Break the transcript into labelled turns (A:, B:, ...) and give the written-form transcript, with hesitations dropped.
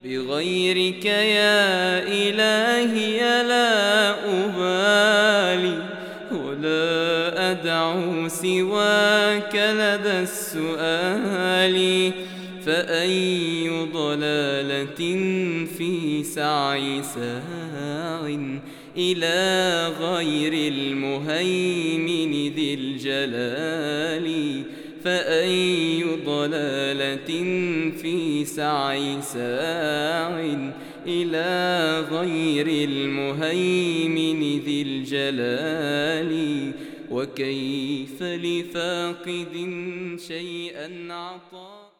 A: بغيرك يا إلهي لا أبالي، ولا أدعو سواك لدى السؤال. فأي ضلالة في سعي ساع إلى غير المهيمن ذي الجلال. فأي ضلالة في سعي ساع إلى غير المهيمن ذي الجلال. وكيف لفاقد شيئا عطاء